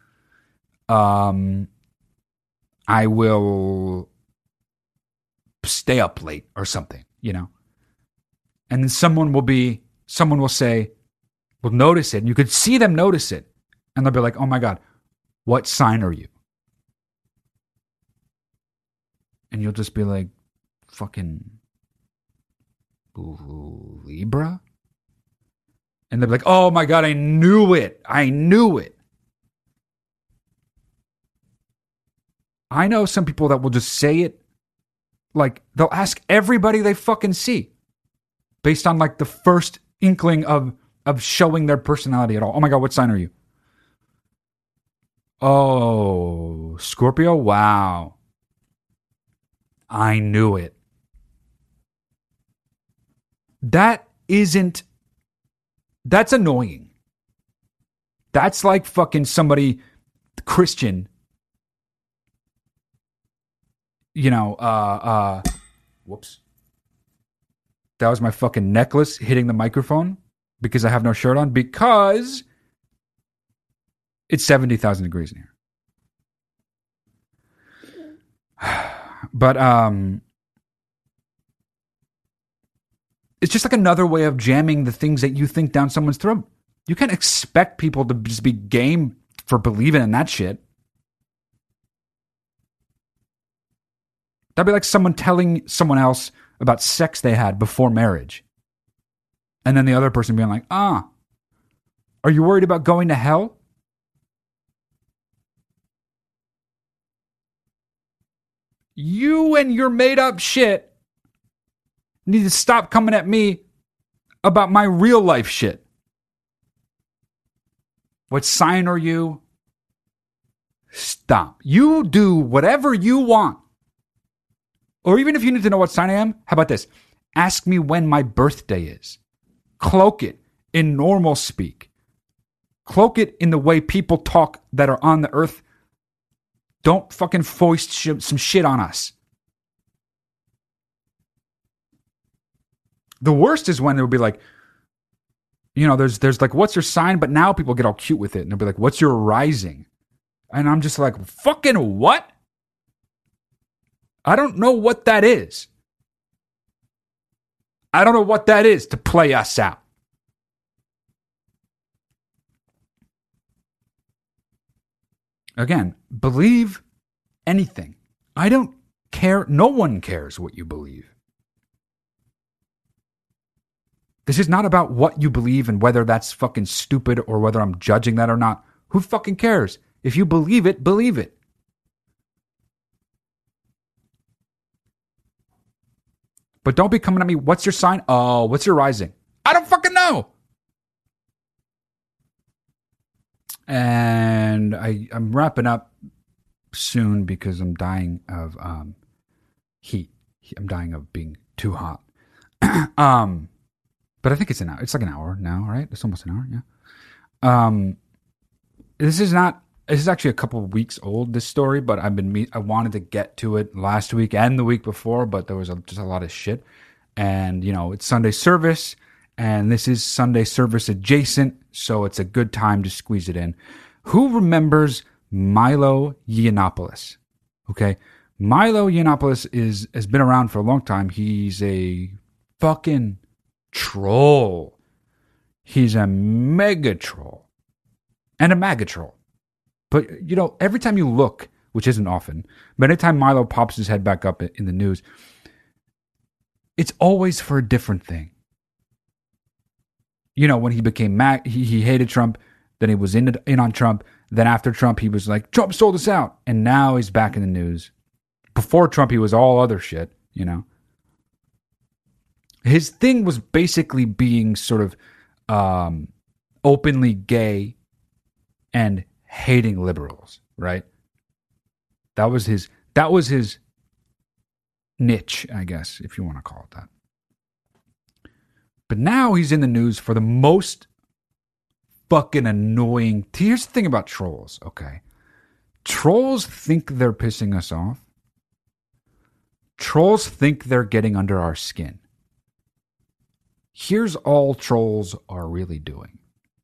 Um, I will stay up late or something, you know. And then someone will be, someone will say, will notice it, and you could see them notice it. And they'll be like, oh my God, what sign are you? And you'll just be like, fucking Libra? And they'll be like, oh my God, I knew it. I knew it. I know some people that will just say it. Like, they'll ask everybody they fucking see based on like the first inkling of, of showing their personality at all. Oh my God, what sign are you? Oh, Scorpio? Wow. I knew it. That isn't, that's annoying. That's like fucking somebody, Christian, you know, uh, uh, whoops. That was my fucking necklace hitting the microphone because I have no shirt on because it's seventy thousand degrees in here. But um, it's just like another way of jamming the things that you think down someone's throat. You can't expect people to just be game for believing in that shit. That'd be like someone telling someone else about sex they had before marriage. And then the other person being like, ah, are you worried about going to hell? You and your made up shit need to stop coming at me about my real life shit. What sign are you? Stop. You do whatever you want. Or even if you need to know what sign I am, how about this? Ask me when my birthday is. Cloak it in normal speak. Cloak it in the way people talk that are on the earth. Don't fucking foist sh- some shit on us. The worst is when it would be like, you know, there's there's like, what's your sign? But now people get all cute with it. And they'll be like, what's your rising? And I'm just like, fucking what? I don't know what that is. I don't know what that is to play us out. Again, believe anything. I don't care. No one cares what you believe. This is not about what you believe and whether that's fucking stupid or whether I'm judging that or not. Who fucking cares? If you believe it, believe it. But don't be coming at me, what's your sign? Oh, what's your rising? I don't fucking know. And I, I'm wrapping up soon because I'm dying of um, heat. I'm dying of being too hot. um, but I think it's an hour. It's like an hour now, right? It's almost an hour, yeah. Um, this is not. This is actually a couple of weeks old, this story, but I've been I wanted to get to it last week and the week before, but there was a, just a lot of shit. And, you know, it's Sunday service, and this is Sunday service adjacent, so it's a good time to squeeze it in. Who remembers Milo Yiannopoulos? Okay, Milo Yiannopoulos is has been around for a long time. He's a fucking troll. He's a mega troll and a MAGA troll. But, you know, every time you look, which isn't often, but anytime Milo pops his head back up in the news, it's always for a different thing. You know, when he became Mag, he, he hated Trump, then he was in, in on Trump, then after Trump, he was like, Trump sold us out, and now he's back in the news. Before Trump, he was all other shit, you know. His thing was basically being sort of um, openly gay and hating liberals, right? That was his that was his niche, I guess, if you want to call it that. But now he's in the news for the most fucking annoying. Here's the thing about trolls, okay? Trolls think they're pissing us off. Trolls think they're getting under our skin. Here's all trolls are really doing.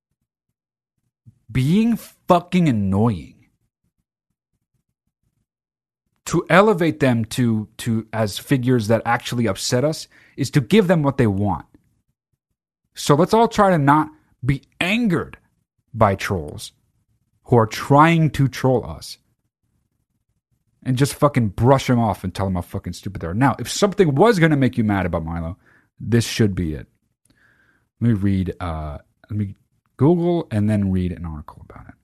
Being fucking annoying. To elevate them to, to as figures that actually upset us is to give them what they want. So let's all try to not be angered by trolls who are trying to troll us. And just fucking brush them off and tell them how fucking stupid they are. Now, if something was going to make you mad about Milo, this should be it. Let me read, uh, let me Google and then read an article about it.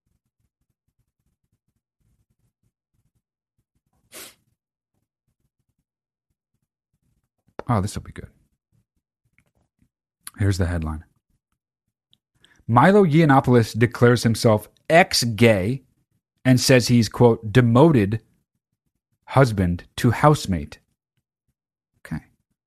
Oh, this will be good. Here's the headline. Milo Yiannopoulos declares himself ex-gay and says he's, quote, demoted husband to housemate. Okay.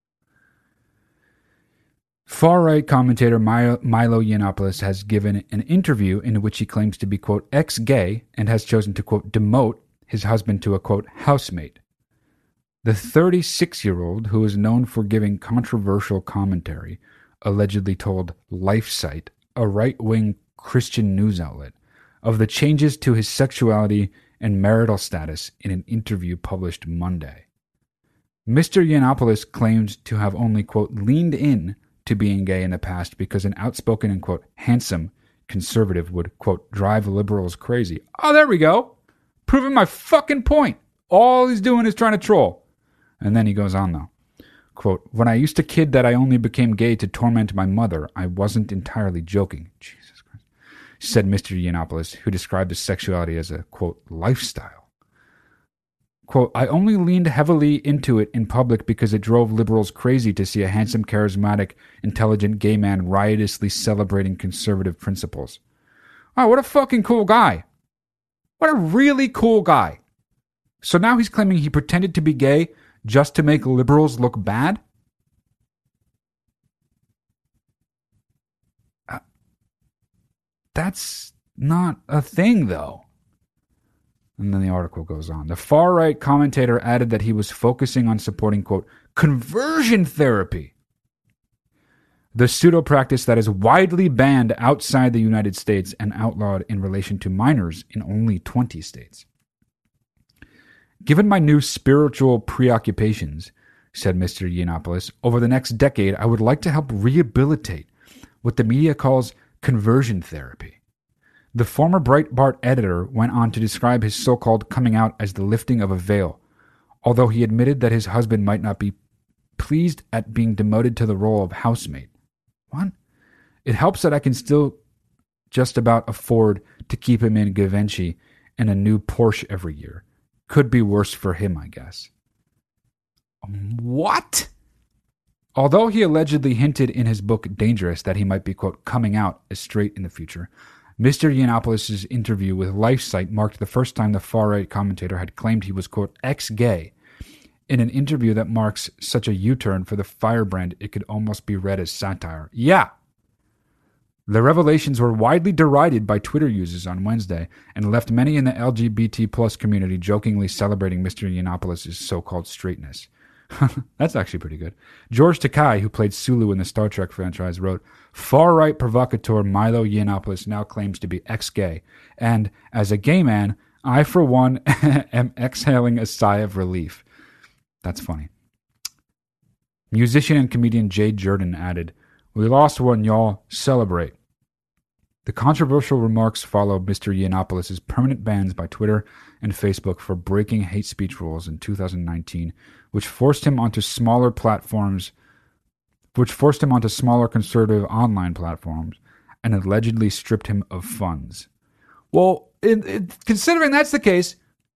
Far-right commentator Milo Yiannopoulos has given an interview in which he claims to be, quote, ex-gay and has chosen to, quote, demote his husband to a, quote, housemate. The thirty-six-year-old, who is known for giving controversial commentary, allegedly told LifeSite, a right-wing Christian news outlet, of the changes to his sexuality and marital status in an interview published Monday. Mister Yiannopoulos claimed to have only, quote, leaned in to being gay in the past because an outspoken and, quote, handsome conservative would, quote, drive liberals crazy. Oh, there we go. Proving my fucking point. All he's doing is trying to troll. And then he goes on, though. Quote, when I used to kid that I only became gay to torment my mother, I wasn't entirely joking. Jesus Christ. Said Mister Yiannopoulos, who described his sexuality as a, quote, lifestyle. Quote, I only leaned heavily into it in public because it drove liberals crazy to see a handsome, charismatic, intelligent gay man riotously celebrating conservative principles. Oh, what a fucking cool guy. What a really cool guy. So now he's claiming he pretended to be gay just to make liberals look bad? Uh, that's not a thing, though. And then the article goes on. The far-right commentator added that he was focusing on supporting, quote, conversion therapy, the pseudo-practice that is widely banned outside the United States and outlawed in relation to minors in only twenty states. Given my new spiritual preoccupations, said Mister Yiannopoulos, over the next decade, I would like to help rehabilitate what the media calls conversion therapy. The former Breitbart editor went on to describe his so-called coming out as the lifting of a veil, although he admitted that his husband might not be pleased at being demoted to the role of housemate. What? It helps that I can still just about afford to keep him in Givenchy and a new Porsche every year. Could be worse for him, I guess. What? Although he allegedly hinted in his book Dangerous that he might be, quote, coming out as straight in the future, Mister Yiannopoulos' interview with LifeSite marked the first time the far-right commentator had claimed he was, quote, ex-gay, in an interview that marks such a U-turn for the firebrand it could almost be read as satire. Yeah! The revelations were widely derided by Twitter users on Wednesday and left many in the L G B T plus community jokingly celebrating Mister Yiannopoulos' so-called straightness. That's actually pretty good. George Takei, who played Sulu in the Star Trek franchise, wrote, far-right provocateur Milo Yiannopoulos now claims to be ex-gay, and, as a gay man, I, for one, am exhaling a sigh of relief. That's funny. Musician and comedian Jade Jordan added, we lost one, y'all. Celebrate. The controversial remarks follow Mister Yiannopoulos' permanent bans by Twitter and Facebook for breaking hate speech rules in two thousand nineteen, which forced him onto smaller platforms, which forced him onto smaller conservative online platforms, and allegedly stripped him of funds. Well, in, in, considering that's the case,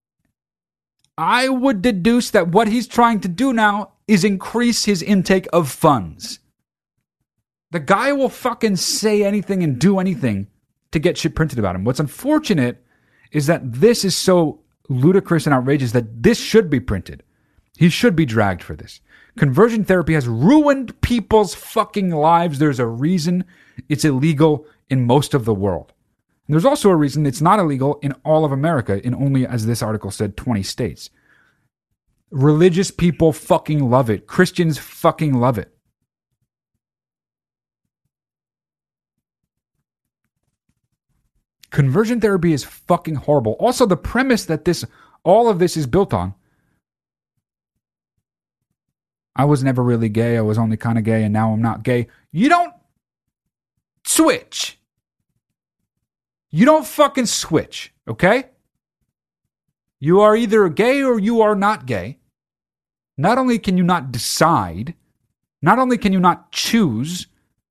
I would deduce that what he's trying to do now is increase his intake of funds. The guy will fucking say anything and do anything to get shit printed about him. What's unfortunate is that this is so ludicrous and outrageous that this should be printed. He should be dragged for this. Conversion therapy has ruined people's fucking lives. There's a reason it's illegal in most of the world. And there's also a reason it's not illegal in all of America, in only, as this article said, twenty states. Religious people fucking love it. Christians fucking love it. Conversion therapy is fucking horrible. Also, the premise that this, all of this is built on. I was never really gay. I was only kind of gay, and now I'm not gay. You don't switch. You don't fucking switch, okay? You are either gay or you are not gay. Not only can you not decide, not only can you not choose,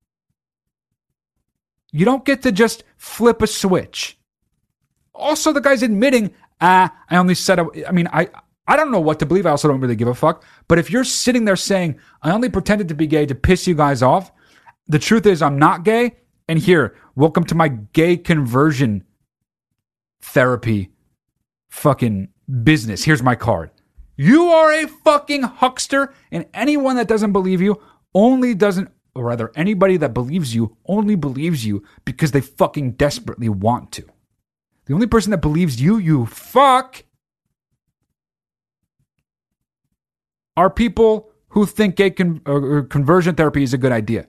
you don't get to just flip a switch. Also, the guy's admitting, ah, I only said, I, I mean, I I don't know what to believe. I also don't really give a fuck. But if you're sitting there saying, I only pretended to be gay to piss you guys off, the truth is I'm not gay. And here, welcome to my gay conversion therapy fucking business. Here's my card. You are a fucking huckster, and anyone that doesn't believe you only doesn't, or rather, anybody that believes you only believes you because they fucking desperately want to. The only person that believes you, you fuck, are people who think gay con- or conversion therapy is a good idea.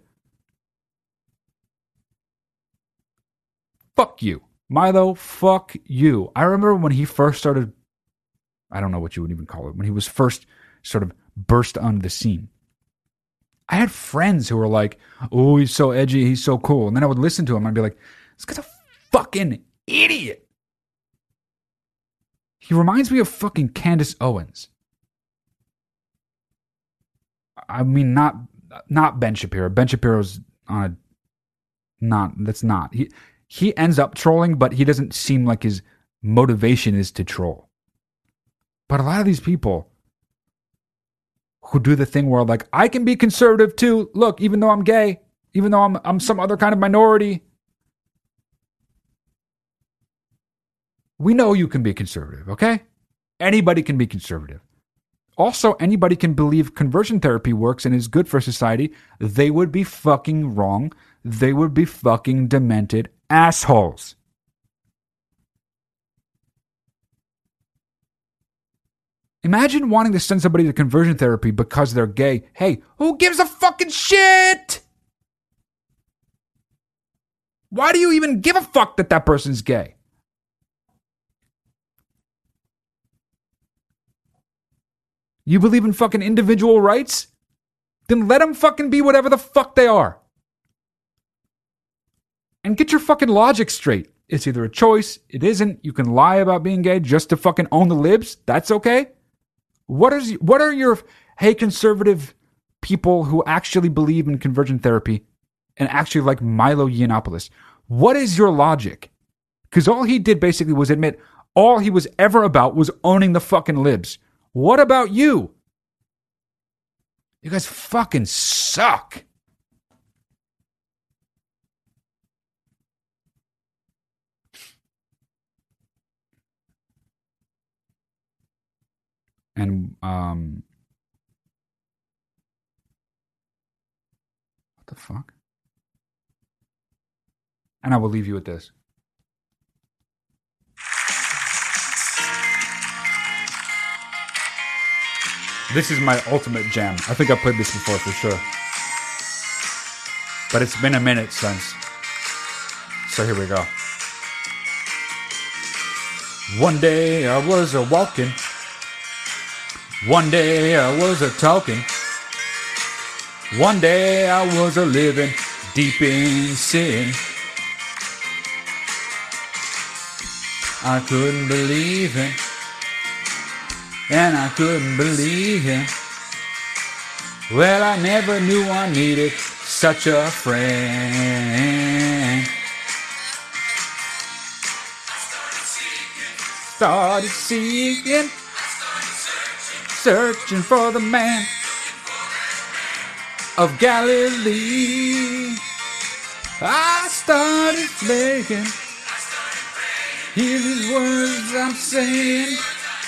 Fuck you. Milo, fuck you. I remember when he first started, I don't know what you would even call it, when he was first sort of burst onto the scene. I had friends who were like, oh, he's so edgy, he's so cool. And then I would listen to him and I'd be like, this guy's a fucking idiot. He reminds me of fucking Candace Owens. I mean, not not Ben Shapiro. Ben Shapiro's on a, not, that's not. He, he ends up trolling, but he doesn't seem like his motivation is to troll. But a lot of these people who do the thing where like, I can be conservative too. Look, even though I'm gay, even though I'm I'm some other kind of minority. We know you can be conservative, okay? Anybody can be conservative. Also, anybody can believe conversion therapy works and is good for society. They would be fucking wrong. They would be fucking demented assholes. Imagine wanting to send somebody to conversion therapy because they're gay. Hey, who gives a fucking shit? Why do you even give a fuck that that person's gay? You believe in fucking individual rights? Then let them fucking be whatever the fuck they are. And get your fucking logic straight. It's either a choice, it isn't. You can lie about being gay just to fucking own the libs. That's okay. What is what are your hey conservative people who actually believe in conversion therapy and actually like Milo Yiannopoulos? What is your logic? Because all he did basically was admit all he was ever about was owning the fucking libs. What about you? You guys fucking suck. And, um, what the fuck? And I will leave you with this. This is my ultimate jam. I think I played this before for sure. But it's been a minute since. So here we go. One day I was a walking. One day I was a talking. One day I was a living deep in sin. I couldn't believe him. And I couldn't believe him. Well, I never knew I needed such a friend. Started seeking, searching for the man of Galilee. I started making, hear these words I'm saying.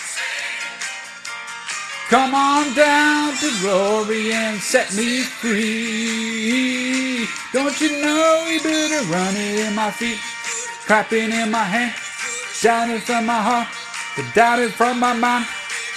Come on down to glory and set me free. Don't you know you better run it in my feet, clapping in my hand, shouting from my heart, the doubting from my mind.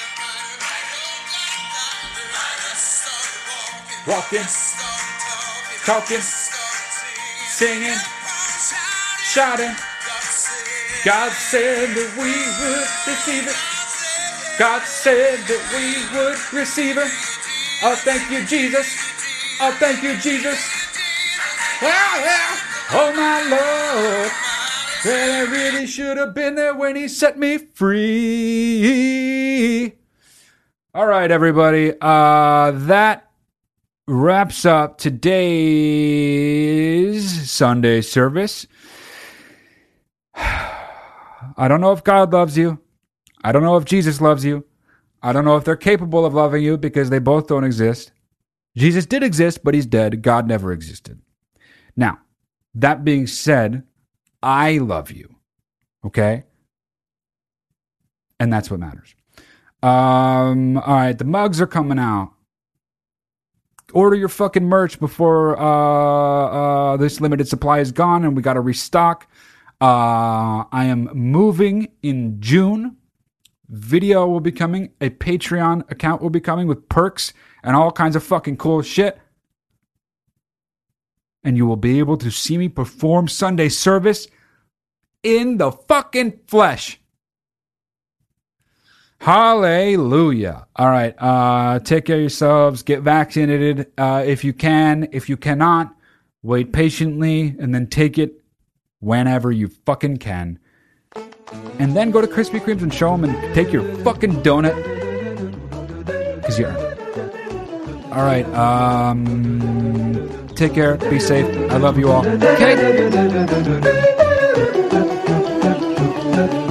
Walking, talking, singing, shouting. God said that we would receive it. God said that we would receive it. Oh, thank you, Jesus. Oh, thank you, Jesus. Oh, yeah. Oh, my Lord. Well, I really should have been there when he set me free. All right, everybody. Uh, that wraps up today's Sunday service. I don't know if God loves you. I don't know if Jesus loves you. I don't know if they're capable of loving you because they both don't exist. Jesus did exist, but he's dead. God never existed. Now, that being said, I love you. Okay? And that's what matters. Um, all right, the mugs are coming out. Order your fucking merch before uh, uh, this limited supply is gone and we got to restock. Uh, I am moving in June. Video will be coming. A Patreon account will be coming with perks and all kinds of fucking cool shit. And you will be able to see me perform Sunday service in the fucking flesh. Hallelujah. All right. Uh, take care of yourselves. Get vaccinated uh, if you can. If you cannot, wait patiently and then take it whenever you fucking can. And then go to Krispy Kremes and show them and take your fucking donut. Because you earned it. All right. Um, take care. Be safe. I love you all. Okay.